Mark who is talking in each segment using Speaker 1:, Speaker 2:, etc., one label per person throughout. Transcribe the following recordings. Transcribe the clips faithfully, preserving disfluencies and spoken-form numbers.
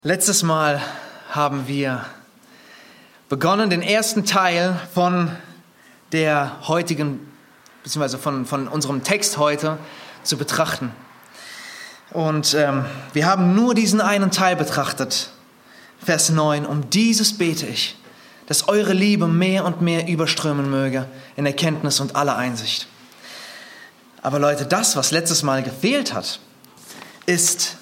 Speaker 1: Letztes Mal haben wir begonnen, den ersten Teil von der heutigen, beziehungsweise von, von unserem Text heute zu betrachten. Und ähm, wir haben nur diesen einen Teil betrachtet, Vers neun. Um dieses bete ich, dass eure Liebe mehr und mehr überströmen möge in Erkenntnis und aller Einsicht. Aber Leute, das, was letztes Mal gefehlt hat, ist: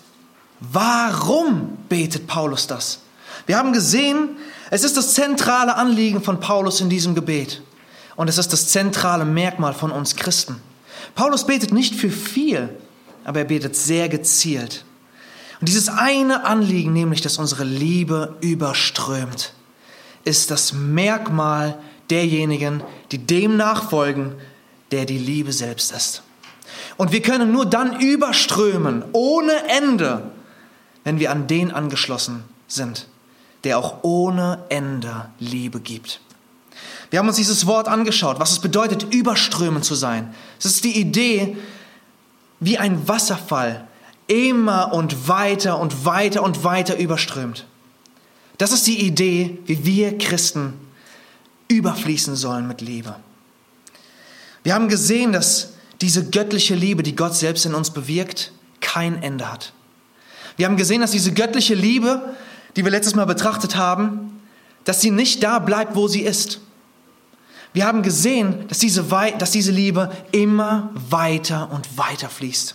Speaker 1: Warum betet Paulus das? Wir haben gesehen, es ist das zentrale Anliegen von Paulus in diesem Gebet. Und es ist das zentrale Merkmal von uns Christen. Paulus betet nicht für viel, aber er betet sehr gezielt. Und dieses eine Anliegen, nämlich, dass unsere Liebe überströmt, ist das Merkmal derjenigen, die dem nachfolgen, der die Liebe selbst ist. Und wir können nur dann überströmen, ohne Ende, wenn wir an den angeschlossen sind, der auch ohne Ende Liebe gibt. Wir haben uns dieses Wort angeschaut, was es bedeutet, überströmen zu sein. Es ist die Idee, wie ein Wasserfall immer und weiter und weiter und weiter überströmt. Das ist die Idee, wie wir Christen überfließen sollen mit Liebe. Wir haben gesehen, dass diese göttliche Liebe, die Gott selbst in uns bewirkt, kein Ende hat. Wir haben gesehen, dass diese göttliche Liebe, die wir letztes Mal betrachtet haben, dass sie nicht da bleibt, wo sie ist. Wir haben gesehen, dass diese, dass diese Liebe immer weiter und weiter fließt.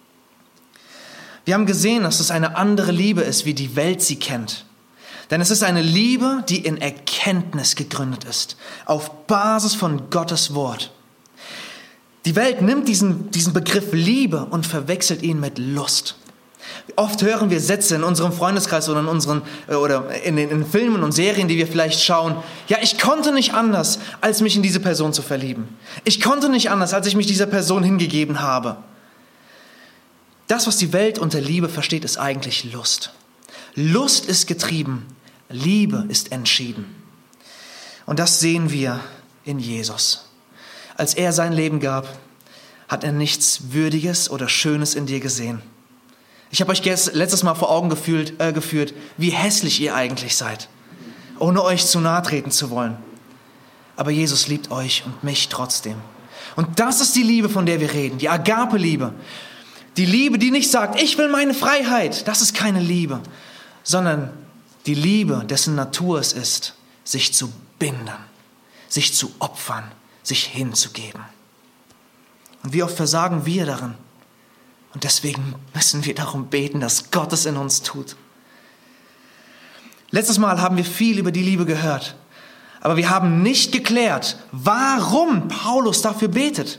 Speaker 1: Wir haben gesehen, dass es eine andere Liebe ist, wie die Welt sie kennt. Denn es ist eine Liebe, die in Erkenntnis gegründet ist, auf Basis von Gottes Wort. Die Welt nimmt diesen, diesen Begriff Liebe und verwechselt ihn mit Lust. Oft hören wir Sätze in unserem Freundeskreis oder in unseren oder in den in Filmen und Serien, die wir vielleicht schauen. Ja, ich konnte nicht anders, als mich in diese Person zu verlieben. Ich konnte nicht anders, als ich mich dieser Person hingegeben habe. Das, was die Welt unter Liebe versteht, ist eigentlich Lust. Lust ist getrieben, Liebe ist entschieden. Und das sehen wir in Jesus. Als er sein Leben gab, hat er nichts Würdiges oder Schönes in dir gesehen. Ich habe euch letztes Mal vor Augen gefühlt, äh, geführt, wie hässlich ihr eigentlich seid, ohne euch zu nahe treten zu wollen. Aber Jesus liebt euch und mich trotzdem. Und das ist die Liebe, von der wir reden, die Agape-Liebe. Die Liebe, die nicht sagt, ich will meine Freiheit, das ist keine Liebe, sondern die Liebe, dessen Natur es ist, sich zu binden, sich zu opfern, sich hinzugeben. Und wie oft versagen wir darin? Und deswegen müssen wir darum beten, dass Gott es in uns tut. Letztes Mal haben wir viel über die Liebe gehört, aber wir haben nicht geklärt, warum Paulus dafür betet.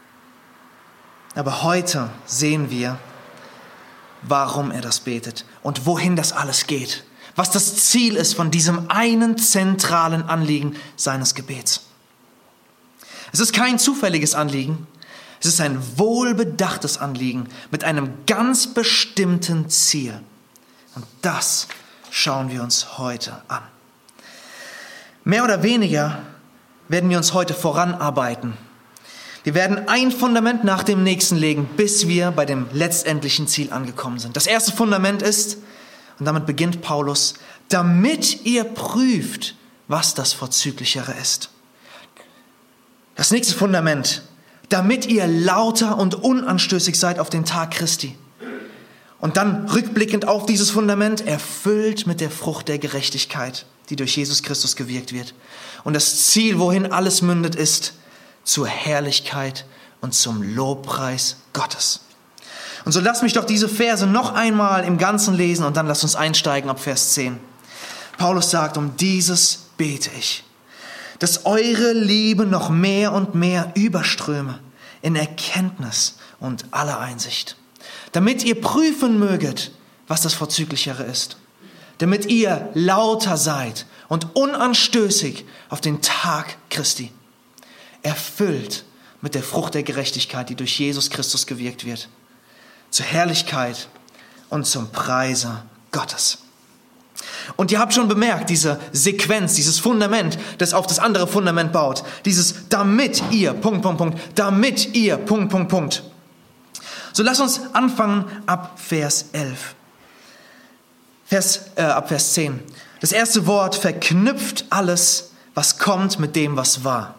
Speaker 1: Aber heute sehen wir, warum er das betet und wohin das alles geht, was das Ziel ist von diesem einen zentralen Anliegen seines Gebets. Es ist kein zufälliges Anliegen. Es ist ein wohlbedachtes Anliegen mit einem ganz bestimmten Ziel. Und das schauen wir uns heute an. Mehr oder weniger werden wir uns heute voranarbeiten. Wir werden ein Fundament nach dem nächsten legen, bis wir bei dem letztendlichen Ziel angekommen sind. Das erste Fundament ist, und damit beginnt Paulus, damit ihr prüft, was das Vorzüglichere ist. Das nächste Fundament, damit ihr lauter und unanstößig seid auf den Tag Christi. Und dann rückblickend auf dieses Fundament, erfüllt mit der Frucht der Gerechtigkeit, die durch Jesus Christus gewirkt wird. Und das Ziel, wohin alles mündet, ist zur Herrlichkeit und zum Lobpreis Gottes. Und so lasst mich doch diese Verse noch einmal im Ganzen lesen und dann lasst uns einsteigen ab Vers zehn. Paulus sagt, um dieses bete ich, dass eure Liebe noch mehr und mehr überströme in Erkenntnis und aller Einsicht, damit ihr prüfen möget, was das Vorzüglichere ist, damit ihr lauter seid und unanstößig auf den Tag Christi, erfüllt mit der Frucht der Gerechtigkeit, die durch Jesus Christus gewirkt wird, zur Herrlichkeit und zum Preise Gottes. Und ihr habt schon bemerkt, diese Sequenz, dieses Fundament, das auf das andere Fundament baut. Dieses damit ihr, Punkt, Punkt, Punkt, damit ihr, Punkt, Punkt, Punkt. So lasst uns anfangen ab Vers elf. Vers, äh, ab Vers zehn. Das erste Wort verknüpft alles, was kommt, mit dem, was war.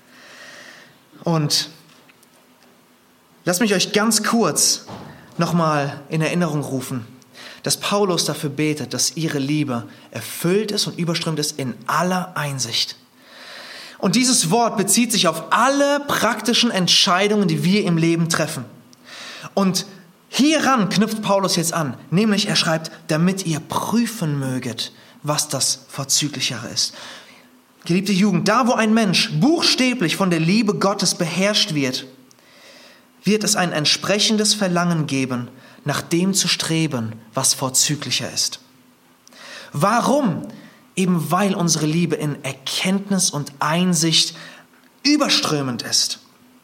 Speaker 1: Und lasst mich euch ganz kurz nochmal in Erinnerung rufen, dass Paulus dafür betet, dass ihre Liebe erfüllt ist und überströmt ist in aller Einsicht. Und dieses Wort bezieht sich auf alle praktischen Entscheidungen, die wir im Leben treffen. Und hieran knüpft Paulus jetzt an, nämlich er schreibt, damit ihr prüfen möget, was das Vorzüglichere ist. Geliebte Jugend, da wo ein Mensch buchstäblich von der Liebe Gottes beherrscht wird, wird es ein entsprechendes Verlangen geben, nach dem zu streben, was vorzüglicher ist. Warum? Eben weil unsere Liebe in Erkenntnis und Einsicht überströmend ist.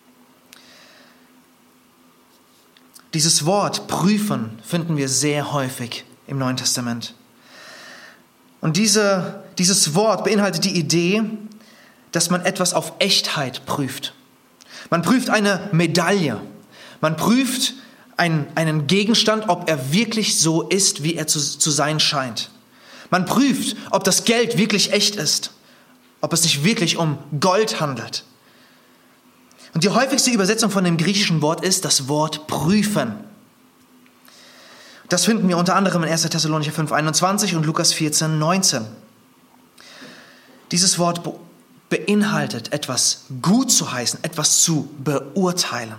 Speaker 1: Dieses Wort prüfen finden wir sehr häufig im Neuen Testament. Und diese, dieses Wort beinhaltet die Idee, dass man etwas auf Echtheit prüft. Man prüft eine Medaille. Man prüft einen, einen Gegenstand, ob er wirklich so ist, wie er zu, zu sein scheint. Man prüft, ob das Geld wirklich echt ist, ob es sich wirklich um Gold handelt. Und die häufigste Übersetzung von dem griechischen Wort ist das Wort prüfen. Das finden wir unter anderem in erster Thessalonicher fünf einundzwanzig und Lukas vierzehn neunzehn. Dieses Wort beinhaltet, etwas gut zu heißen, etwas zu beurteilen.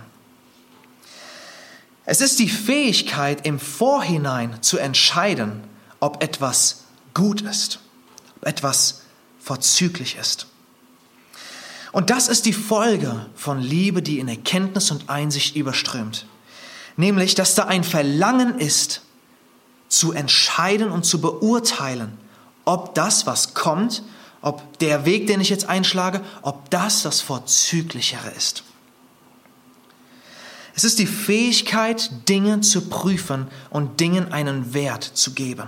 Speaker 1: Es ist die Fähigkeit, im Vorhinein zu entscheiden, ob etwas gut ist, ob etwas vorzüglich ist. Und das ist die Folge von Liebe, die in Erkenntnis und Einsicht überströmt. Nämlich, dass da ein Verlangen ist, zu entscheiden und zu beurteilen, ob das, was kommt, ob der Weg, den ich jetzt einschlage, ob das das Vorzüglichere ist. Es ist die Fähigkeit, Dinge zu prüfen und Dingen einen Wert zu geben.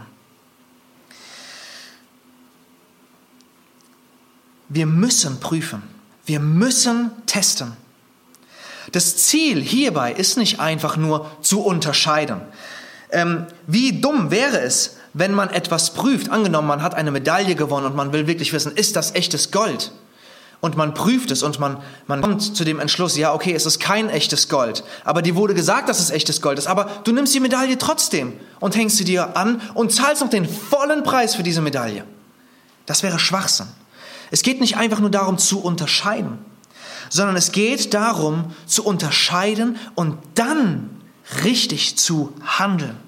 Speaker 1: Wir müssen prüfen. Wir müssen testen. Das Ziel hierbei ist nicht einfach nur zu unterscheiden. Ähm, wie dumm wäre es, wenn man etwas prüft? Angenommen, man hat eine Medaille gewonnen und man will wirklich wissen, ist das echtes Gold? Und man prüft es und man, man kommt zu dem Entschluss, ja, okay, es ist kein echtes Gold. Aber dir wurde gesagt, dass es echtes Gold ist. Aber du nimmst die Medaille trotzdem und hängst sie dir an und zahlst noch den vollen Preis für diese Medaille. Das wäre Schwachsinn. Es geht nicht einfach nur darum zu unterscheiden, sondern es geht darum zu unterscheiden und dann richtig zu handeln.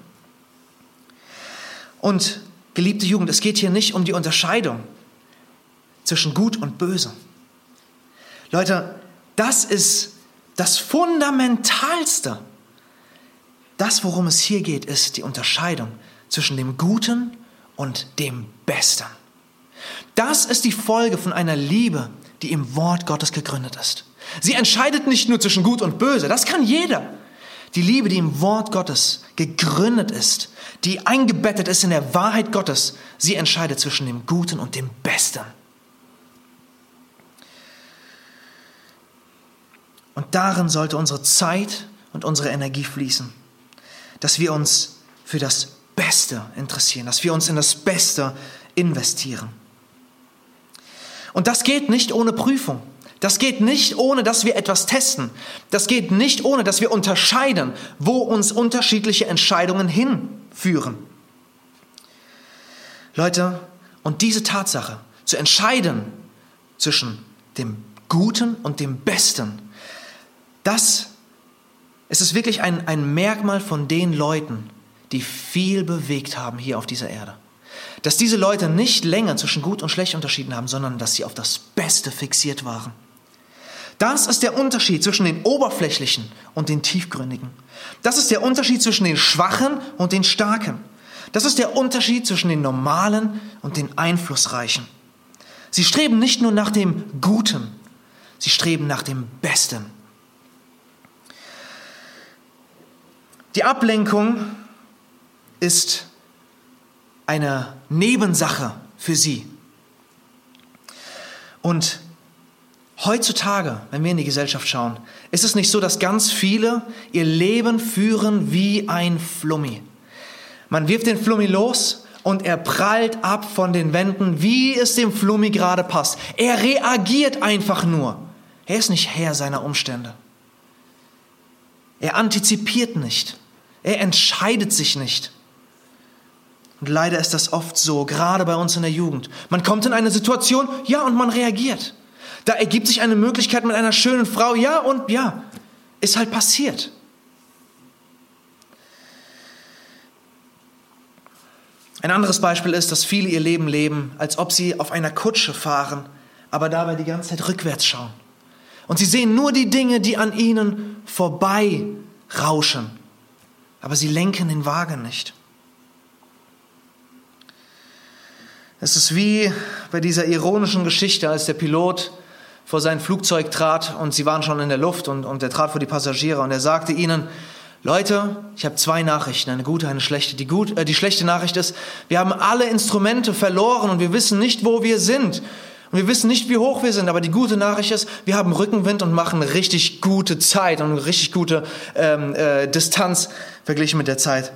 Speaker 1: Und geliebte Jugend, es geht hier nicht um die Unterscheidung zwischen Gut und Böse. Leute, das ist das Fundamentalste. Das, worum es hier geht, ist die Unterscheidung zwischen dem Guten und dem Besten. Das ist die Folge von einer Liebe, die im Wort Gottes gegründet ist. Sie entscheidet nicht nur zwischen Gut und Böse, das kann jeder. Die Liebe, die im Wort Gottes gegründet ist, die eingebettet ist in der Wahrheit Gottes, sie entscheidet zwischen dem Guten und dem Besten. Und darin sollte unsere Zeit und unsere Energie fließen, dass wir uns für das Beste interessieren, dass wir uns in das Beste investieren. Und das geht nicht ohne Prüfung. Das geht nicht ohne, dass wir etwas testen. Das geht nicht ohne, dass wir unterscheiden, wo uns unterschiedliche Entscheidungen hinführen. Leute, und diese Tatsache, zu entscheiden zwischen dem Guten und dem Besten, das es ist wirklich ein, ein Merkmal von den Leuten, die viel bewegt haben hier auf dieser Erde. Dass diese Leute nicht länger zwischen Gut und Schlecht unterschieden haben, sondern dass sie auf das Beste fixiert waren. Das ist der Unterschied zwischen den Oberflächlichen und den Tiefgründigen. Das ist der Unterschied zwischen den Schwachen und den Starken. Das ist der Unterschied zwischen den Normalen und den Einflussreichen. Sie streben nicht nur nach dem Guten, sie streben nach dem Besten. Die Ablenkung ist eine Nebensache für sie. Und heutzutage, wenn wir in die Gesellschaft schauen, ist es nicht so, dass ganz viele ihr Leben führen wie ein Flummi. Man wirft den Flummi los und er prallt ab von den Wänden, wie es dem Flummi gerade passt. Er reagiert einfach nur. Er ist nicht Herr seiner Umstände. Er antizipiert nicht. Er entscheidet sich nicht. Und leider ist das oft so, gerade bei uns in der Jugend. Man kommt in eine Situation, ja, und man reagiert. Da ergibt sich eine Möglichkeit mit einer schönen Frau, ja, und ja, ist halt passiert. Ein anderes Beispiel ist, dass viele ihr Leben leben, als ob sie auf einer Kutsche fahren, aber dabei die ganze Zeit rückwärts schauen. Und sie sehen nur die Dinge, die an ihnen vorbei rauschen. Aber sie lenken den Wagen nicht. Es ist wie bei dieser ironischen Geschichte, als der Pilot vor sein Flugzeug trat und sie waren schon in der Luft und, und er trat vor die Passagiere und er sagte ihnen, Leute, ich habe zwei Nachrichten, eine gute, eine schlechte. Die, gut, äh, die schlechte Nachricht ist, wir haben alle Instrumente verloren und wir wissen nicht, wo wir sind. Und wir wissen nicht, wie hoch wir sind, aber die gute Nachricht ist, wir haben Rückenwind und machen richtig gute Zeit und eine richtig gute ähm, äh, Distanz verglichen mit der Zeit.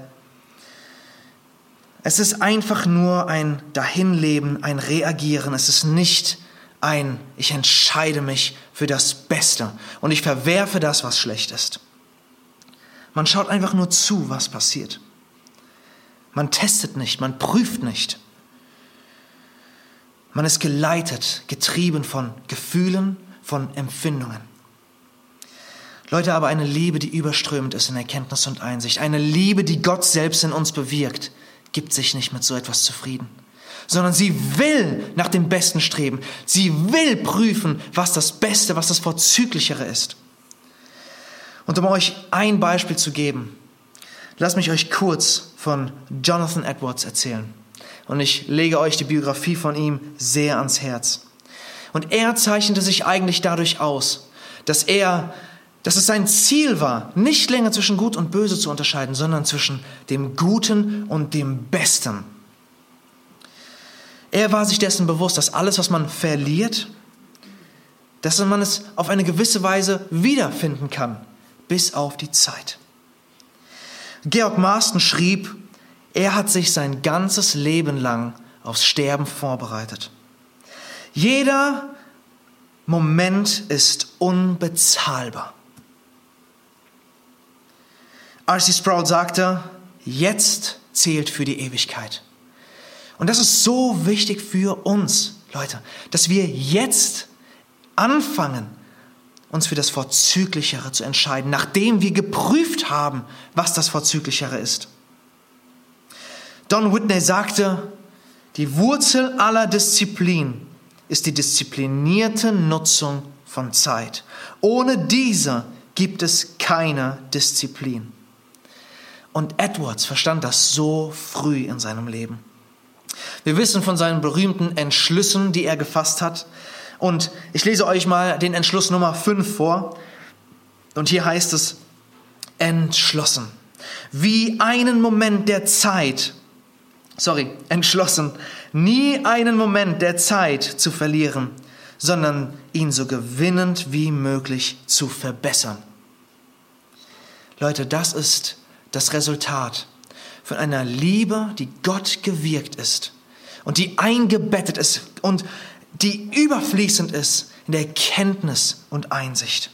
Speaker 1: Es ist einfach nur ein Dahinleben, ein Reagieren. Es ist nicht ein, ich entscheide mich für das Beste und ich verwerfe das, was schlecht ist. Man schaut einfach nur zu, was passiert. Man testet nicht, man prüft nicht. Man ist geleitet, getrieben von Gefühlen, von Empfindungen. Leute, aber eine Liebe, die überströmend ist in Erkenntnis und Einsicht, eine Liebe, die Gott selbst in uns bewirkt, gibt sich nicht mit so etwas zufrieden, sondern sie will nach dem Besten streben. Sie will prüfen, was das Beste, was das Vorzüglichere ist. Und um euch ein Beispiel zu geben, lasst mich euch kurz von Jonathan Edwards erzählen. Und ich lege euch die Biografie von ihm sehr ans Herz. Und er zeichnete sich eigentlich dadurch aus, dass er, dass es sein Ziel war, nicht länger zwischen Gut und Böse zu unterscheiden, sondern zwischen dem Guten und dem Besten. Er war sich dessen bewusst, dass alles, was man verliert, dass man es auf eine gewisse Weise wiederfinden kann, bis auf die Zeit. Georg Marston schrieb, er hat sich sein ganzes Leben lang aufs Sterben vorbereitet. Jeder Moment ist unbezahlbar. R C Sproul sagte, jetzt zählt für die Ewigkeit. Und das ist so wichtig für uns, Leute, dass wir jetzt anfangen, uns für das Vorzüglichere zu entscheiden, nachdem wir geprüft haben, was das Vorzüglichere ist. Don Whitney sagte, die Wurzel aller Disziplin ist die disziplinierte Nutzung von Zeit. Ohne diese gibt es keine Disziplin. Und Edwards verstand das so früh in seinem Leben. Wir wissen von seinen berühmten Entschlüssen, die er gefasst hat. Und ich lese euch mal den Entschluss Nummer fünf vor. Und hier heißt es, entschlossen. Wie einen Moment der Zeit, sorry, entschlossen, nie einen Moment der Zeit zu verlieren, sondern ihn so gewinnend wie möglich zu verbessern. Leute, das ist das Resultat von einer Liebe, die Gott gewirkt ist und die eingebettet ist und die überfließend ist in der Erkenntnis und Einsicht.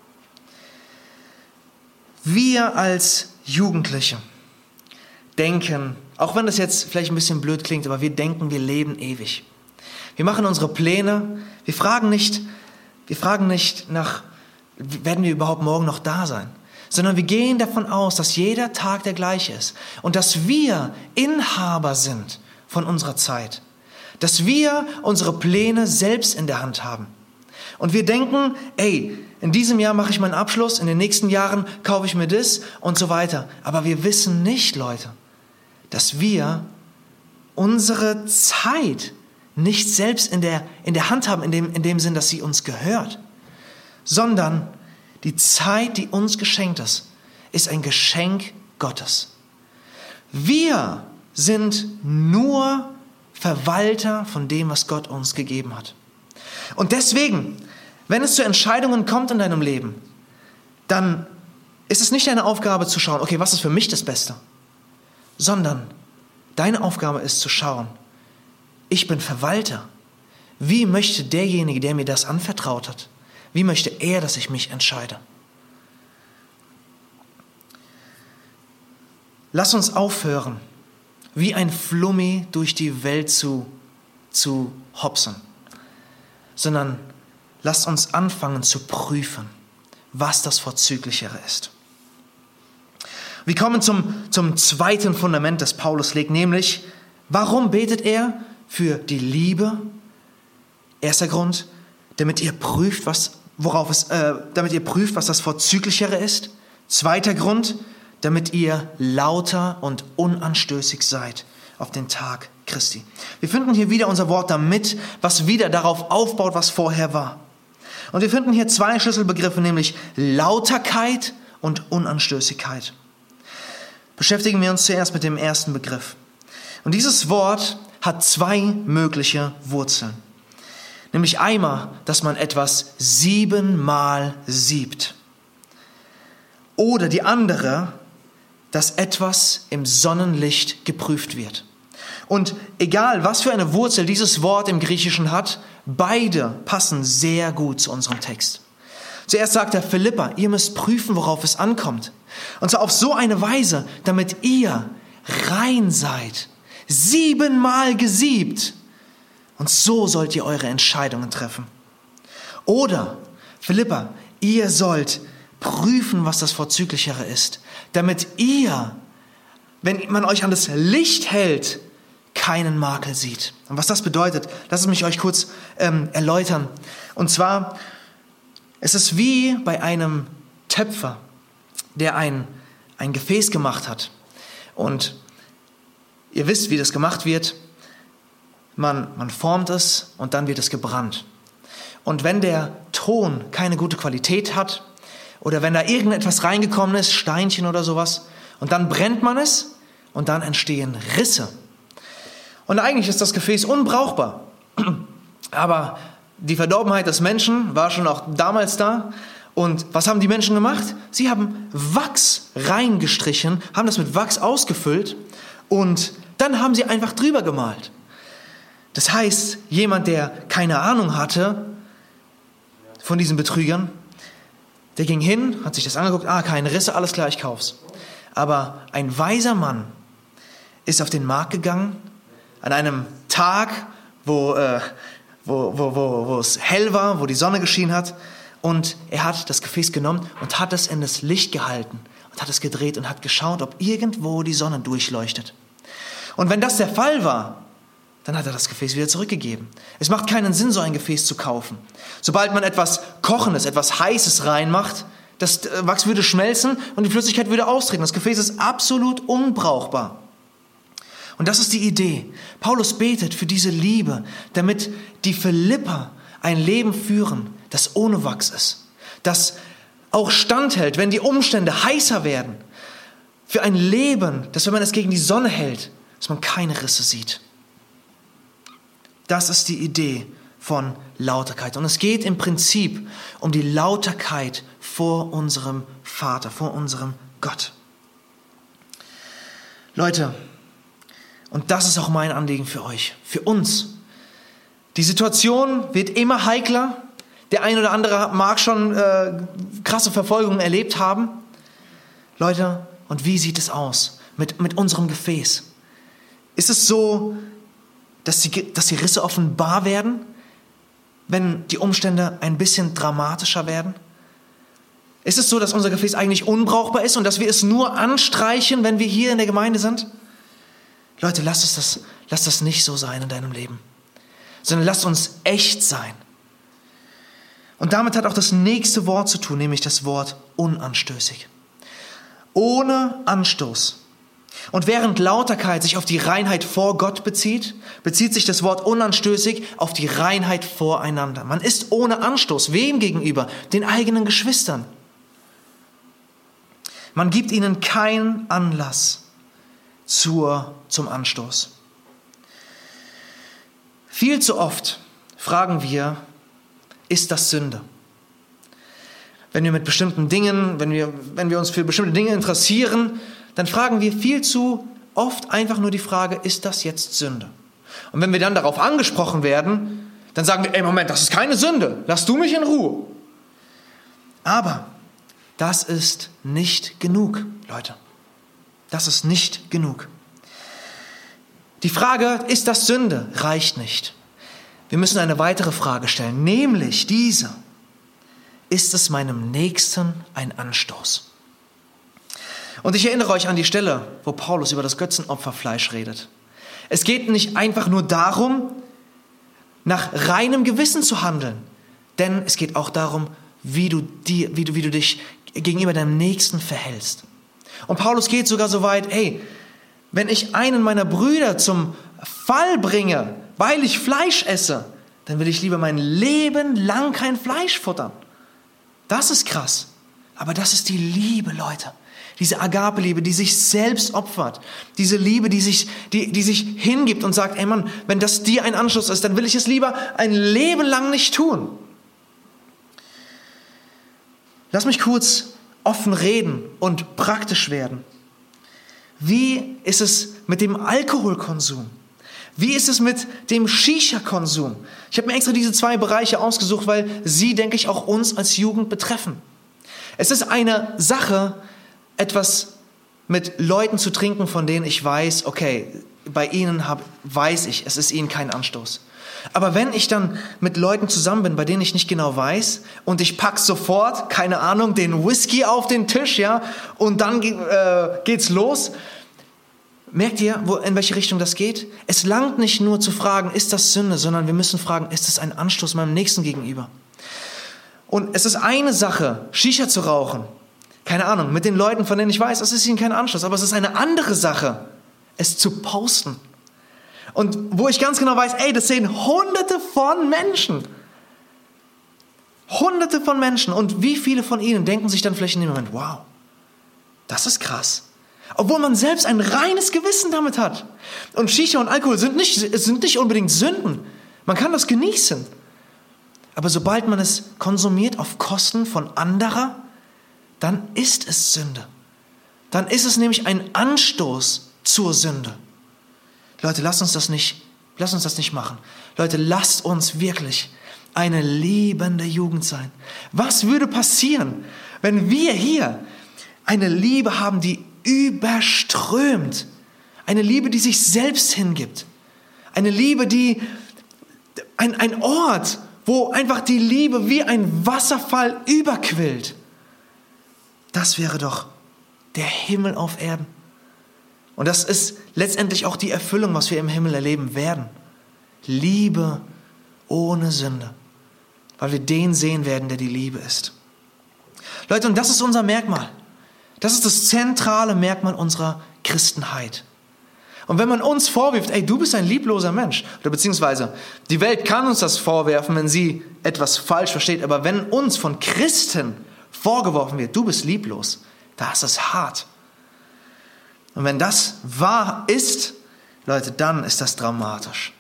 Speaker 1: Wir als Jugendliche denken, auch wenn das jetzt vielleicht ein bisschen blöd klingt, aber wir denken, wir leben ewig. Wir machen unsere Pläne, wir fragen nicht, wir fragen nicht nach, werden wir überhaupt morgen noch da sein? Sondern wir gehen davon aus, dass jeder Tag der gleiche ist und dass wir Inhaber sind von unserer Zeit. Dass wir unsere Pläne selbst in der Hand haben. Und wir denken, ey, in diesem Jahr mache ich meinen Abschluss, in den nächsten Jahren kaufe ich mir das und so weiter. Aber wir wissen nicht, Leute, dass wir unsere Zeit nicht selbst in der, in der Hand haben, in dem, in dem Sinn, dass sie uns gehört, sondern die Zeit, die uns geschenkt ist, ist ein Geschenk Gottes. Wir sind nur Verwalter von dem, was Gott uns gegeben hat. Und deswegen, wenn es zu Entscheidungen kommt in deinem Leben, dann ist es nicht deine Aufgabe zu schauen, okay, was ist für mich das Beste, sondern Deine Aufgabe ist zu schauen, ich bin Verwalter. Wie möchte derjenige, der mir das anvertraut hat, wie möchte er, dass ich mich entscheide? Lass uns aufhören, wie ein Flummi durch die Welt zu, zu hopsen, sondern lasst uns anfangen zu prüfen, was das Vorzüglichere ist. Wir kommen zum, zum zweiten Fundament, das Paulus legt, nämlich, warum betet er für die Liebe? Erster Grund, damit ihr prüft, was, worauf es, äh, damit ihr prüft, was das Vorzüglichere ist. Zweiter Grund, damit ihr lauter und unanstößig seid auf den Tag Christi. Wir finden hier wieder unser Wort damit, was wieder darauf aufbaut, was vorher war. Und wir finden hier zwei Schlüsselbegriffe, nämlich Lauterkeit und Unanstößigkeit. Beschäftigen wir uns zuerst mit dem ersten Begriff. Und dieses Wort hat zwei mögliche Wurzeln. Nämlich einmal, dass man etwas siebenmal siebt. Oder die andere, dass etwas im Sonnenlicht geprüft wird. Und egal, was für eine Wurzel dieses Wort im Griechischen hat, beide passen sehr gut zu unserem Text. Zuerst sagt er Philipper, ihr müsst prüfen, worauf es ankommt. Und zwar auf so eine Weise, damit ihr rein seid, siebenmal gesiebt. Und so sollt ihr eure Entscheidungen treffen. Oder Philipper, ihr sollt prüfen, was das Vorzüglichere ist, damit ihr, wenn man euch an das Licht hält, keinen Makel sieht. Und was das bedeutet, lasst mich euch kurz ähm, erläutern. Und zwar, es ist wie bei einem Töpfer, der ein, ein Gefäß gemacht hat. Und ihr wisst, wie das gemacht wird. Man, man formt es und dann wird es gebrannt. Und wenn der Ton keine gute Qualität hat oder wenn da irgendetwas reingekommen ist, Steinchen oder sowas, und dann brennt man es und dann entstehen Risse. Und eigentlich ist das Gefäß unbrauchbar. Aber die Verdorbenheit des Menschen war schon auch damals da. Und was haben die Menschen gemacht? Sie haben Wachs reingestrichen, haben das mit Wachs ausgefüllt und dann haben sie einfach drüber gemalt. Das heißt, jemand, der keine Ahnung hatte von diesen Betrügern, der ging hin, hat sich das angeguckt, ah, keine Risse, alles klar, ich kauf's. Aber ein weiser Mann ist auf den Markt gegangen, an einem Tag, wo, äh, wo, wo, wo, wo es hell war, wo die Sonne geschienen hat, und er hat das Gefäß genommen und hat es in das Licht gehalten und hat es gedreht und hat geschaut, ob irgendwo die Sonne durchleuchtet. Und wenn das der Fall war, dann hat er das Gefäß wieder zurückgegeben. Es macht keinen Sinn, so ein Gefäß zu kaufen. Sobald man etwas Kochendes, etwas Heißes reinmacht, das Wachs würde schmelzen und die Flüssigkeit würde austreten. Das Gefäß ist absolut unbrauchbar. Und das ist die Idee. Paulus betet für diese Liebe, damit die Philipper ein Leben führen, das ohne Wachs ist, das auch standhält, wenn die Umstände heißer werden. Für ein Leben, das, wenn man es gegen die Sonne hält, dass man keine Risse sieht. Das ist die Idee von Lauterkeit. Und es geht im Prinzip um die Lauterkeit vor unserem Vater, vor unserem Gott. Leute, und das ist auch mein Anliegen für euch, für uns. Die Situation wird immer heikler. Der ein oder andere mag schon äh, krasse Verfolgungen erlebt haben. Leute, und wie sieht es aus mit, mit unserem Gefäß? Ist es so, dass die, dass die Risse offenbar werden, wenn die Umstände ein bisschen dramatischer werden? Ist es so, dass unser Gefäß eigentlich unbrauchbar ist und dass wir es nur anstreichen, wenn wir hier in der Gemeinde sind? Leute, lasst es das, lasst das nicht so sein in deinem Leben, sondern lasst uns echt sein. Und damit hat auch das nächste Wort zu tun, nämlich das Wort unanstößig. Ohne Anstoß. Und während Lauterkeit sich auf die Reinheit vor Gott bezieht, bezieht sich das Wort unanstößig auf die Reinheit voreinander. Man ist ohne Anstoß. Wem gegenüber? Den eigenen Geschwistern. Man gibt ihnen keinen Anlass zur, zum Anstoß. Viel zu oft fragen wir, ist das Sünde? Wenn wir mit bestimmten Dingen, wenn wir, wenn wir uns für bestimmte Dinge interessieren, dann fragen wir viel zu oft einfach nur die Frage, ist das jetzt Sünde? Und wenn wir dann darauf angesprochen werden, dann sagen wir, ey Moment, das ist keine Sünde, lass du mich in Ruhe. Aber das ist nicht genug, Leute. Das ist nicht genug. Die Frage, ist das Sünde, reicht nicht. Wir müssen eine weitere Frage stellen, nämlich diese: Ist es meinem Nächsten ein Anstoß? Und ich erinnere euch an die Stelle, wo Paulus über das Götzenopferfleisch redet. Es geht nicht einfach nur darum, nach reinem Gewissen zu handeln, denn es geht auch darum, wie du, die, wie du, wie du dich gegenüber deinem Nächsten verhältst. Und Paulus geht sogar so weit, ey, wenn ich einen meiner Brüder zum Fall bringe, weil ich Fleisch esse, dann will ich lieber mein Leben lang kein Fleisch futtern. Das ist krass. Aber das ist die Liebe, Leute. Diese Agape-Liebe, die sich selbst opfert. Diese Liebe, die sich, die, die sich hingibt und sagt, ey Mann, wenn das dir ein Anschluss ist, dann will ich es lieber ein Leben lang nicht tun. Lass mich kurz offen reden und praktisch werden. Wie ist es mit dem Alkoholkonsum? Wie ist es mit dem Shisha-Konsum? Ich habe mir extra diese zwei Bereiche ausgesucht, weil sie, denke ich, auch uns als Jugend betreffen. Es ist eine Sache, etwas mit Leuten zu trinken, von denen ich weiß, okay, bei ihnen hab, weiß ich, es ist ihnen kein Anstoß. Aber wenn ich dann mit Leuten zusammen bin, bei denen ich nicht genau weiß, und ich pack sofort, keine Ahnung, den Whisky auf den Tisch, ja, und dann äh, geht's los. Merkt ihr, wo, in welche Richtung das geht? Es langt nicht nur zu fragen, ist das Sünde, sondern wir müssen fragen, ist es ein Anstoß meinem Nächsten gegenüber? Und es ist eine Sache, Shisha zu rauchen, keine Ahnung, mit den Leuten, von denen ich weiß, es ist ihnen kein Anstoß, aber es ist eine andere Sache, es zu posten. Und wo ich ganz genau weiß, ey, das sehen Hunderte von Menschen. Hunderte von Menschen. Und wie viele von ihnen denken sich dann vielleicht in dem Moment, wow, das ist krass. Obwohl man selbst ein reines Gewissen damit hat. Und Shisha und Alkohol sind nicht, sind nicht unbedingt Sünden. Man kann das genießen. Aber sobald man es konsumiert auf Kosten von anderer, dann ist es Sünde. Dann ist es nämlich ein Anstoß zur Sünde. Leute, lasst uns das nicht, lasst uns das nicht machen. Leute, lasst uns wirklich eine liebende Jugend sein. Was würde passieren, wenn wir hier eine Liebe haben, die überströmt? Eine Liebe, die sich selbst hingibt. Eine Liebe, die, ein, ein Ort, wo einfach die Liebe wie ein Wasserfall überquillt. Das wäre doch der Himmel auf Erden. Und das ist letztendlich auch die Erfüllung, was wir im Himmel erleben werden. Liebe ohne Sünde. Weil wir den sehen werden, der die Liebe ist. Leute, und das ist unser Merkmal. Das ist das zentrale Merkmal unserer Christenheit. Und wenn man uns vorwirft, ey, du bist ein liebloser Mensch, oder beziehungsweise die Welt kann uns das vorwerfen, wenn sie etwas falsch versteht, aber wenn uns von Christen vorgeworfen wird, du bist lieblos, da ist es hart. Und wenn das wahr ist, Leute, dann ist das dramatisch.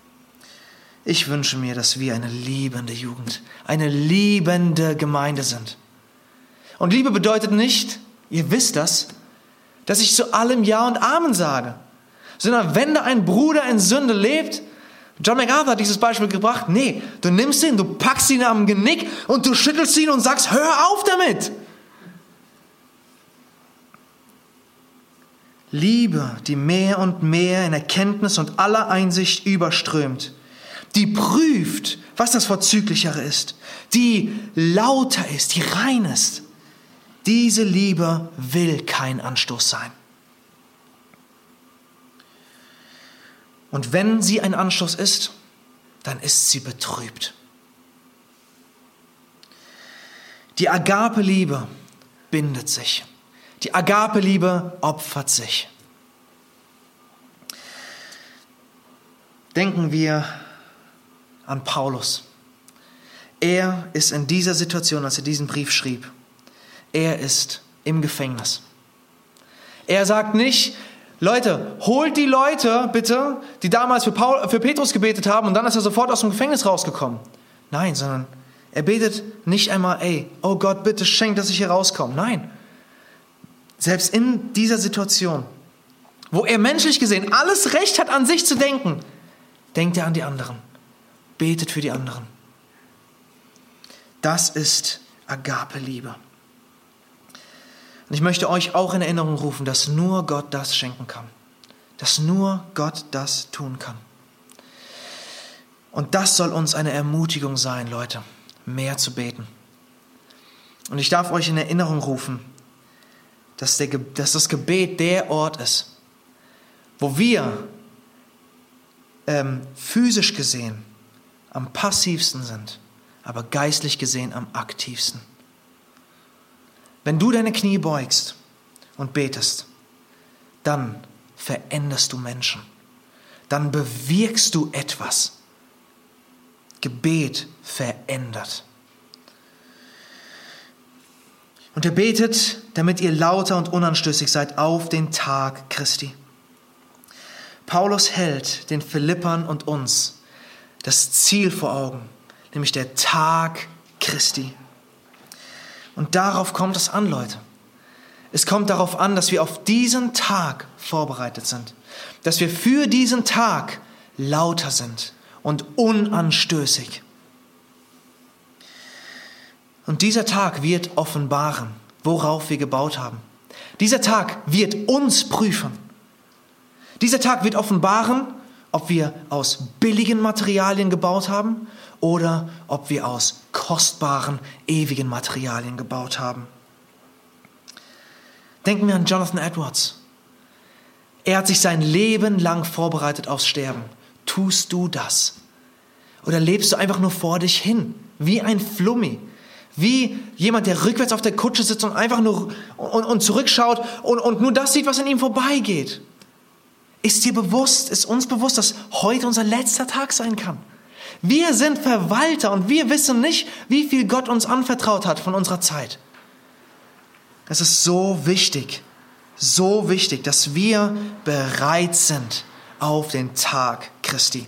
Speaker 1: Ich wünsche mir, dass wir eine liebende Jugend, eine liebende Gemeinde sind. Und Liebe bedeutet nicht, ihr wisst das, dass ich zu allem Ja und Amen sage. Sondern wenn da ein Bruder in Sünde lebt, John MacArthur hat dieses Beispiel gebracht, nee, du nimmst ihn, du packst ihn am Genick und du schüttelst ihn und sagst, hör auf damit. Liebe, die mehr und mehr in Erkenntnis und aller Einsicht überströmt, die prüft, was das Vorzüglichere ist, die lauter ist, die rein ist. Diese Liebe will kein Anstoß sein. Und wenn sie ein Anstoß ist, dann ist sie betrübt. Die Agape-Liebe bindet sich. Die Agape-Liebe opfert sich. Denken wir an Paulus. Er ist in dieser Situation, als er diesen Brief schrieb, er ist im Gefängnis. Er sagt nicht, Leute, holt die Leute bitte, die damals für, Paul, für Petrus gebetet haben, und dann ist er sofort aus dem Gefängnis rausgekommen. Nein, sondern er betet nicht einmal, ey, oh Gott, bitte schenk, dass ich hier rauskomme. Nein. Selbst in dieser Situation, wo er menschlich gesehen alles Recht hat, an sich zu denken, denkt er an die anderen, betet für die anderen. Das ist Agape-Liebe. Und ich möchte euch auch in Erinnerung rufen, dass nur Gott das schenken kann. Dass nur Gott das tun kann. Und das soll uns eine Ermutigung sein, Leute, mehr zu beten. Und ich darf euch in Erinnerung rufen, dass, der, dass das Gebet der Ort ist, wo wir ähm, physisch gesehen am passivsten sind, aber geistlich gesehen am aktivsten. Wenn du deine Knie beugst und betest, dann veränderst du Menschen. Dann bewirkst du etwas. Gebet verändert. Und er betet, damit ihr lauter und unanstößig seid auf den Tag Christi. Paulus hält den Philippern und uns das Ziel vor Augen, nämlich der Tag Christi. Und darauf kommt es an, Leute. Es kommt darauf an, dass wir auf diesen Tag vorbereitet sind. Dass wir für diesen Tag lauter sind und unanstößig. Und dieser Tag wird offenbaren, worauf wir gebaut haben. Dieser Tag wird uns prüfen. Dieser Tag wird offenbaren, ob wir aus billigen Materialien gebaut haben oder ob wir aus kostbaren, ewigen Materialien gebaut haben. Denken wir an Jonathan Edwards. Er hat sich sein Leben lang vorbereitet aufs Sterben. Tust du das? Oder lebst du einfach nur vor dich hin, wie ein Flummi? Wie jemand, der rückwärts auf der Kutsche sitzt und einfach nur und, und zurückschaut und, und nur das sieht, was an ihm vorbeigeht. Ist dir bewusst, ist uns bewusst, dass heute unser letzter Tag sein kann? Wir sind Verwalter und wir wissen nicht, wie viel Gott uns anvertraut hat von unserer Zeit. Es ist so wichtig, so wichtig, dass wir bereit sind auf den Tag Christi.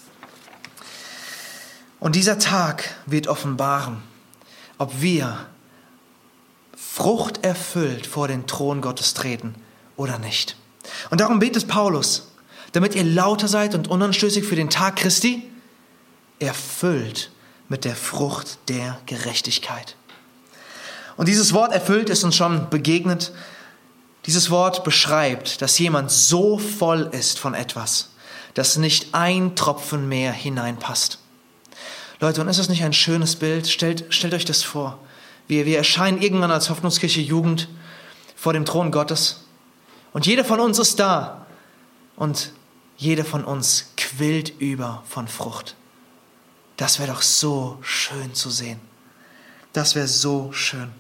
Speaker 1: Und dieser Tag wird offenbaren, ob wir Frucht erfüllt vor den Thron Gottes treten oder nicht. Und darum betet Paulus, damit ihr lauter seid und unanstößig für den Tag Christi, erfüllt mit der Frucht der Gerechtigkeit. Und dieses Wort erfüllt ist uns schon begegnet. Dieses Wort beschreibt, dass jemand so voll ist von etwas, dass nicht ein Tropfen mehr hineinpasst. Leute, und ist das nicht ein schönes Bild? Stellt, stellt euch das vor. Wir, wir erscheinen irgendwann als Hoffnungskirche Jugend vor dem Thron Gottes. Und jeder von uns ist da. Und jeder von uns quillt über von Frucht. Das wäre doch so schön zu sehen. Das wäre so schön.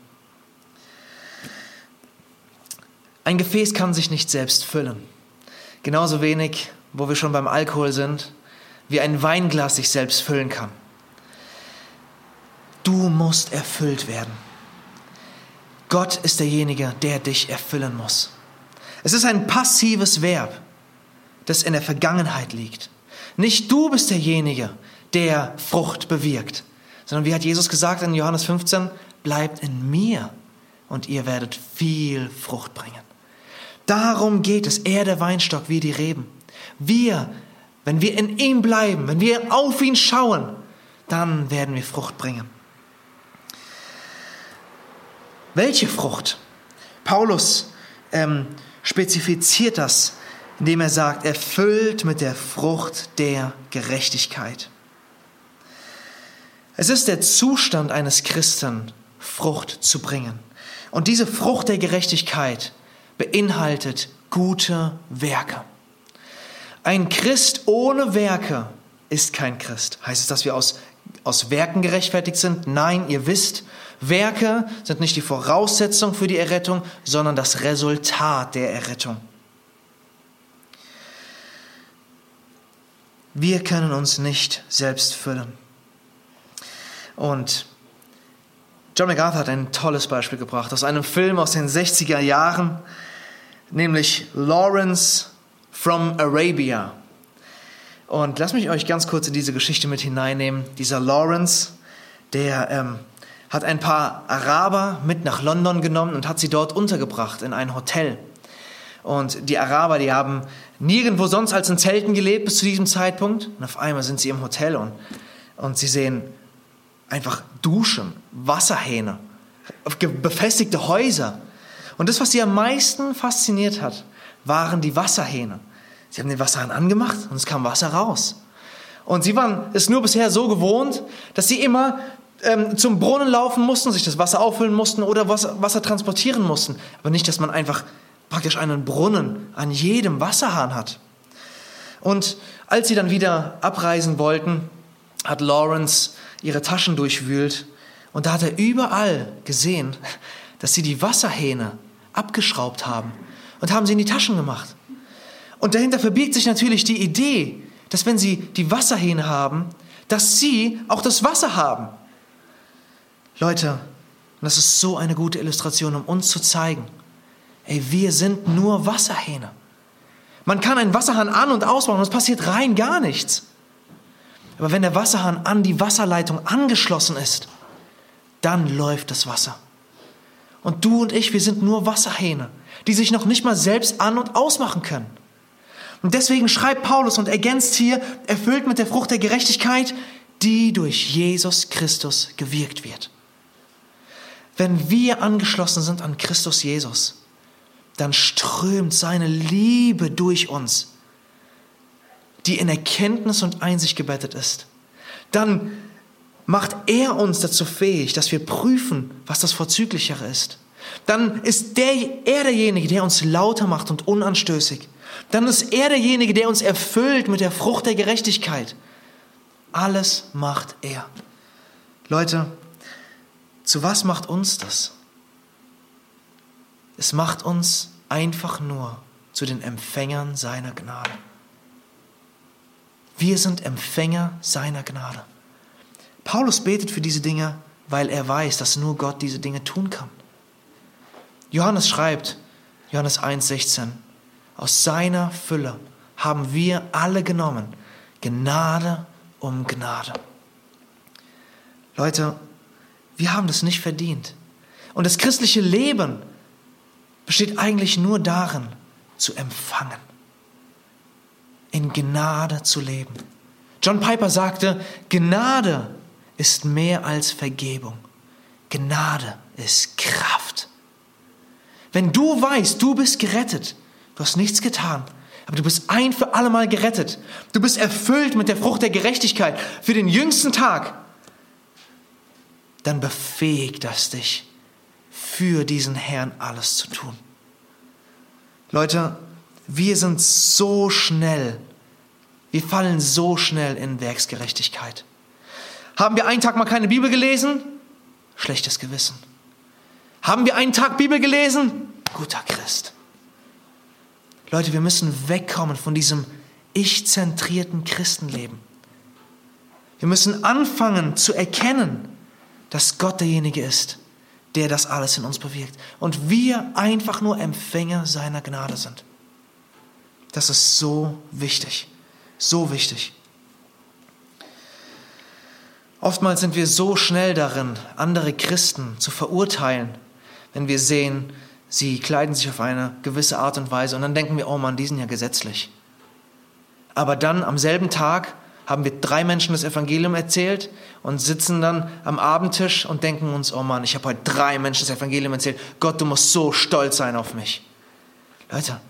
Speaker 1: Ein Gefäß kann sich nicht selbst füllen. Genauso wenig, wo wir schon beim Alkohol sind, wie ein Weinglas sich selbst füllen kann. Du musst erfüllt werden. Gott ist derjenige, der dich erfüllen muss. Es ist ein passives Verb, das in der Vergangenheit liegt. Nicht du bist derjenige, der Frucht bewirkt, sondern wie hat Jesus gesagt in Johannes fünfzehn, bleibt in mir und ihr werdet viel Frucht bringen. Darum geht es, er der Weinstock, wir die Reben. Wir, wenn wir in ihm bleiben, wenn wir auf ihn schauen, dann werden wir Frucht bringen. Welche Frucht? Paulus ähm, spezifiziert das, indem er sagt, erfüllt mit der Frucht der Gerechtigkeit. Es ist der Zustand eines Christen, Frucht zu bringen. Und diese Frucht der Gerechtigkeit beinhaltet gute Werke. Ein Christ ohne Werke ist kein Christ. Heißt es, dass wir aus, aus Werken gerechtfertigt sind? Nein, ihr wisst, Werke sind nicht die Voraussetzung für die Errettung, sondern das Resultat der Errettung. Wir können uns nicht selbst füllen. Und John MacArthur hat ein tolles Beispiel gebracht aus einem Film aus den sechziger Jahren, nämlich Lawrence from Arabia. Und lasst mich euch ganz kurz in diese Geschichte mit hineinnehmen. Dieser Lawrence, der ähm, hat ein paar Araber mit nach London genommen und hat sie dort untergebracht in ein Hotel. Und die Araber, die haben nirgendwo sonst als in Zelten gelebt bis zu diesem Zeitpunkt. Und auf einmal sind sie im Hotel und, und sie sehen einfach Duschen, Wasserhähne, befestigte Häuser. Und das, was sie am meisten fasziniert hat, waren die Wasserhähne. Sie haben den Wasserhahn angemacht und es kam Wasser raus. Und sie waren es nur bisher so gewohnt, dass sie immer ähm, zum Brunnen laufen mussten, sich das Wasser auffüllen mussten oder Wasser, Wasser transportieren mussten. Aber nicht, dass man einfach praktisch einen Brunnen an jedem Wasserhahn hat. Und als sie dann wieder abreisen wollten, hat Lawrence ihre Taschen durchwühlt und da hat er überall gesehen, dass sie die Wasserhähne abgeschraubt haben und haben sie in die Taschen gemacht. Und dahinter verbirgt sich natürlich die Idee, dass wenn sie die Wasserhähne haben, dass sie auch das Wasser haben. Leute, und das ist so eine gute Illustration, um uns zu zeigen, ey, wir sind nur Wasserhähne. Man kann einen Wasserhahn an- und ausmachen und es passiert rein gar nichts. Aber wenn der Wasserhahn an die Wasserleitung angeschlossen ist, dann läuft das Wasser. Und du und ich, wir sind nur Wasserhähne, die sich noch nicht mal selbst an- und ausmachen können. Und deswegen schreibt Paulus und ergänzt hier, erfüllt mit der Frucht der Gerechtigkeit, die durch Jesus Christus gewirkt wird. Wenn wir angeschlossen sind an Christus Jesus, dann strömt seine Liebe durch uns, die in Erkenntnis und Einsicht gebettet ist. Dann macht er uns dazu fähig, dass wir prüfen, was das Vorzüglichere ist. Dann ist der, er derjenige, der uns lauter macht und unanstößig. Dann ist er derjenige, der uns erfüllt mit der Frucht der Gerechtigkeit. Alles macht er. Leute, zu was macht uns das? Es macht uns einfach nur zu den Empfängern seiner Gnade. Wir sind Empfänger seiner Gnade. Paulus betet für diese Dinge, weil er weiß, dass nur Gott diese Dinge tun kann. Johannes schreibt, Johannes eins sechzehn, aus seiner Fülle haben wir alle genommen, Gnade um Gnade. Leute, wir haben das nicht verdient. Und das christliche Leben besteht eigentlich nur darin, zu empfangen, in Gnade zu leben. John Piper sagte, Gnade ist mehr als Vergebung. Gnade ist Kraft. Wenn du weißt, du bist gerettet, du hast nichts getan, aber du bist ein für alle Mal gerettet. Du bist erfüllt mit der Frucht der Gerechtigkeit für den jüngsten Tag. Dann befähigt das dich, für diesen Herrn alles zu tun. Leute, wir sind so schnell, wir fallen so schnell in Werksgerechtigkeit. Haben wir einen Tag mal keine Bibel gelesen? Schlechtes Gewissen. Haben wir einen Tag Bibel gelesen? Guter Christ. Leute, wir müssen wegkommen von diesem ich-zentrierten Christenleben. Wir müssen anfangen zu erkennen, dass Gott derjenige ist, der das alles in uns bewirkt. Und wir einfach nur Empfänger seiner Gnade sind. Das ist so wichtig. So wichtig. Oftmals sind wir so schnell darin, andere Christen zu verurteilen, wenn wir sehen, sie kleiden sich auf eine gewisse Art und Weise und dann denken wir, oh Mann, die sind ja gesetzlich. Aber dann am selben Tag haben wir drei Menschen das Evangelium erzählt und sitzen dann am Abendtisch und denken uns, oh Mann, ich habe heute drei Menschen das Evangelium erzählt. Gott, du musst so stolz sein auf mich. Leute,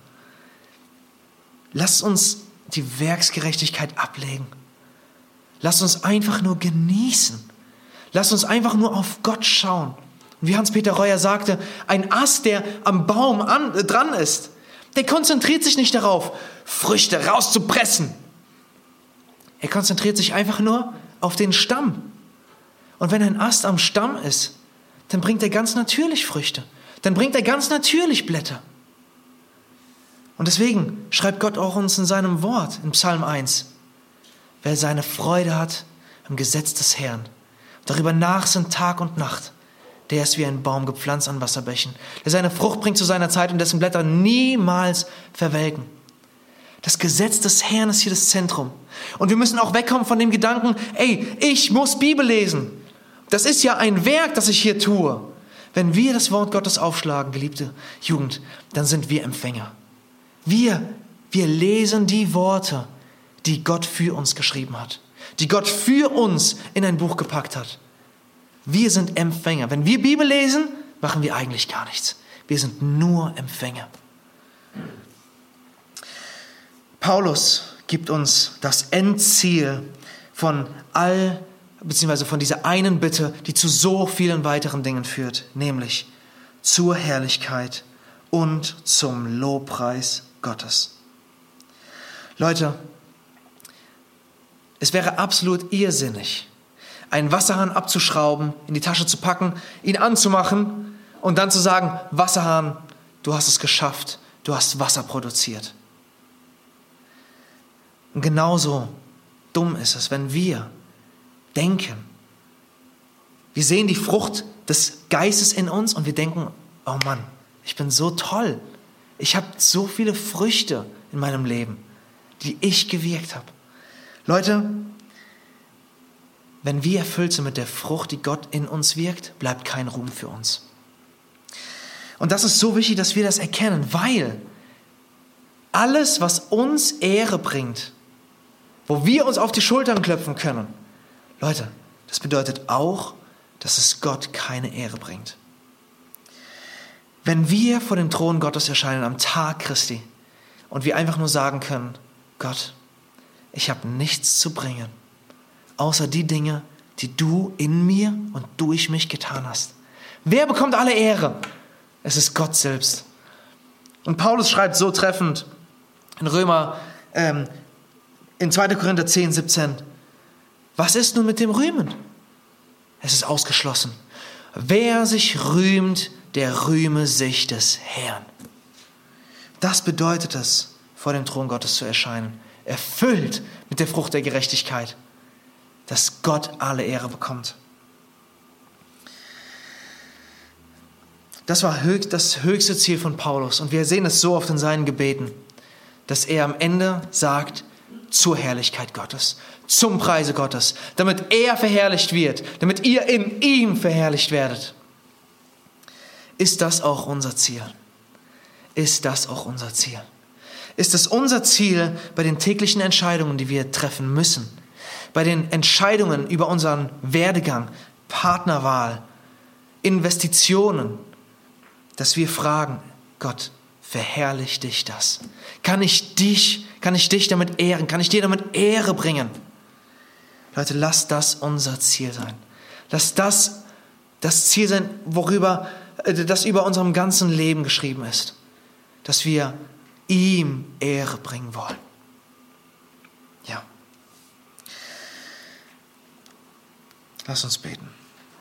Speaker 1: lasst uns die Werksgerechtigkeit ablegen. Lasst uns einfach nur genießen. Lasst uns einfach nur auf Gott schauen. Und wie Hans-Peter Reuer sagte, ein Ast, der am Baum an, äh, dran ist, der konzentriert sich nicht darauf, Früchte rauszupressen. Er konzentriert sich einfach nur auf den Stamm. Und wenn ein Ast am Stamm ist, dann bringt er ganz natürlich Früchte. Dann bringt er ganz natürlich Blätter. Und deswegen schreibt Gott auch uns in seinem Wort, in Psalm eins, wer seine Freude hat am Gesetz des Herrn, darüber nachsinnt Tag und Nacht, der ist wie ein Baum gepflanzt an Wasserbächen, der seine Frucht bringt zu seiner Zeit und dessen Blätter niemals verwelken. Das Gesetz des Herrn ist hier das Zentrum. Und wir müssen auch wegkommen von dem Gedanken, ey, ich muss Bibel lesen. Das ist ja ein Werk, das ich hier tue. Wenn wir das Wort Gottes aufschlagen, geliebte Jugend, dann sind wir Empfänger. Wir, wir lesen die Worte, die Gott für uns geschrieben hat, die Gott für uns in ein Buch gepackt hat. Wir sind Empfänger. Wenn wir Bibel lesen, machen wir eigentlich gar nichts. Wir sind nur Empfänger. Paulus gibt uns das Endziel von all, beziehungsweise von dieser einen Bitte, die zu so vielen weiteren Dingen führt, nämlich zur Herrlichkeit und zum Lobpreis Gottes. Leute, es wäre absolut irrsinnig, einen Wasserhahn abzuschrauben, in die Tasche zu packen, ihn anzumachen und dann zu sagen, Wasserhahn, du hast es geschafft, du hast Wasser produziert. Und genauso dumm ist es, wenn wir denken, wir sehen die Frucht des Geistes in uns und wir denken, oh Mann, ich bin so toll, ich habe so viele Früchte in meinem Leben, die ich gewirkt habe. Leute, wenn wir erfüllt sind mit der Frucht, die Gott in uns wirkt, bleibt kein Ruhm für uns. Und das ist so wichtig, dass wir das erkennen, weil alles, was uns Ehre bringt, wo wir uns auf die Schultern klopfen können, Leute, das bedeutet auch, dass es Gott keine Ehre bringt. Wenn wir vor dem Thron Gottes erscheinen am Tag Christi und wir einfach nur sagen können, Gott, ich habe nichts zu bringen, außer die Dinge, die du in mir und durch mich getan hast. Wer bekommt alle Ehre? Es ist Gott selbst. Und Paulus schreibt so treffend in Römer, ähm, in zweiter Korinther zehn, siebzehn, was ist nun mit dem Rühmen? Es ist ausgeschlossen. Wer sich rühmt, der rühme sich des Herrn. Das bedeutet es, vor dem Thron Gottes zu erscheinen, erfüllt mit der Frucht der Gerechtigkeit, dass Gott alle Ehre bekommt. Das war höchst, das höchste Ziel von Paulus. Und wir sehen es so oft in seinen Gebeten, dass er am Ende sagt, zur Herrlichkeit Gottes, zum Preise Gottes, damit er verherrlicht wird, damit ihr in ihm verherrlicht werdet. Ist das auch unser Ziel? Ist das auch unser Ziel? Ist es unser Ziel bei den täglichen Entscheidungen, die wir treffen müssen, bei den Entscheidungen über unseren Werdegang, Partnerwahl, Investitionen, dass wir fragen, Gott, verherrlich dich das? Kann ich dich, kann ich dich damit ehren? Kann ich dir damit Ehre bringen? Leute, lass das unser Ziel sein. Lass das das Ziel sein, worüber, das über unserem ganzen Leben geschrieben ist. Dass wir ihm Ehre bringen wollen. Ja. Lass uns beten.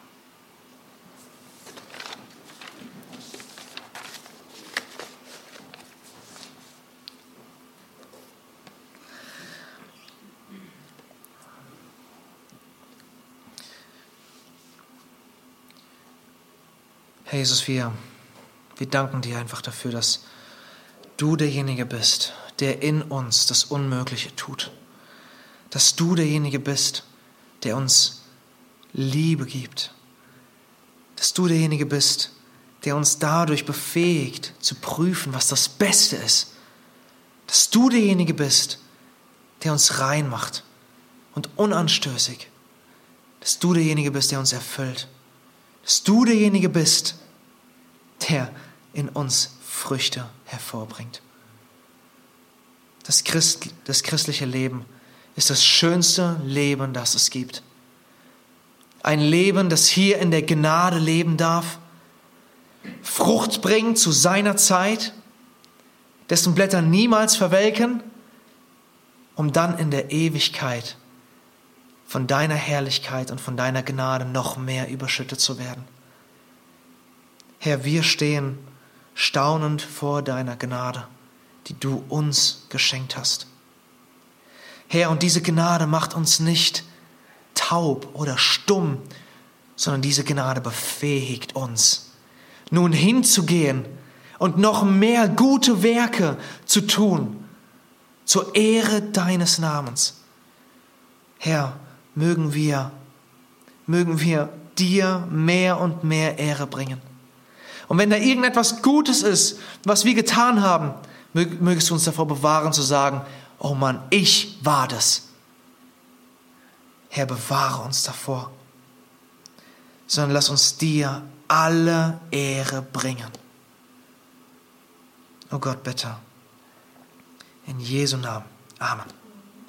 Speaker 1: Herr Jesus, wir, wir danken dir einfach dafür, dass du derjenige bist, der in uns das Unmögliche tut. Dass du derjenige bist, der uns Liebe gibt. Dass du derjenige bist, der uns dadurch befähigt, zu prüfen, was das Beste ist. Dass du derjenige bist, der uns rein macht und unanstößig. Dass du derjenige bist, der uns erfüllt. Dass du derjenige bist, der in uns Früchte hervorbringt. Das, Christ, das christliche Leben ist das schönste Leben, das es gibt. Ein Leben, das hier in der Gnade leben darf, Frucht bringt zu seiner Zeit, dessen Blätter niemals verwelken, um dann in der Ewigkeit von deiner Herrlichkeit und von deiner Gnade noch mehr überschüttet zu werden. Herr, wir stehen staunend vor deiner Gnade, die du uns geschenkt hast. Herr, und diese Gnade macht uns nicht taub oder stumm, sondern diese Gnade befähigt uns, nun hinzugehen und noch mehr gute Werke zu tun, zur Ehre deines Namens. Herr, mögen wir, mögen wir dir mehr und mehr Ehre bringen. Und wenn da irgendetwas Gutes ist, was wir getan haben, Mögest du uns davor bewahren zu sagen, oh Mann, ich war das. Herr, bewahre uns davor. Sondern lass uns dir alle Ehre bringen. Oh Gott, bitte. In Jesu Namen. Amen.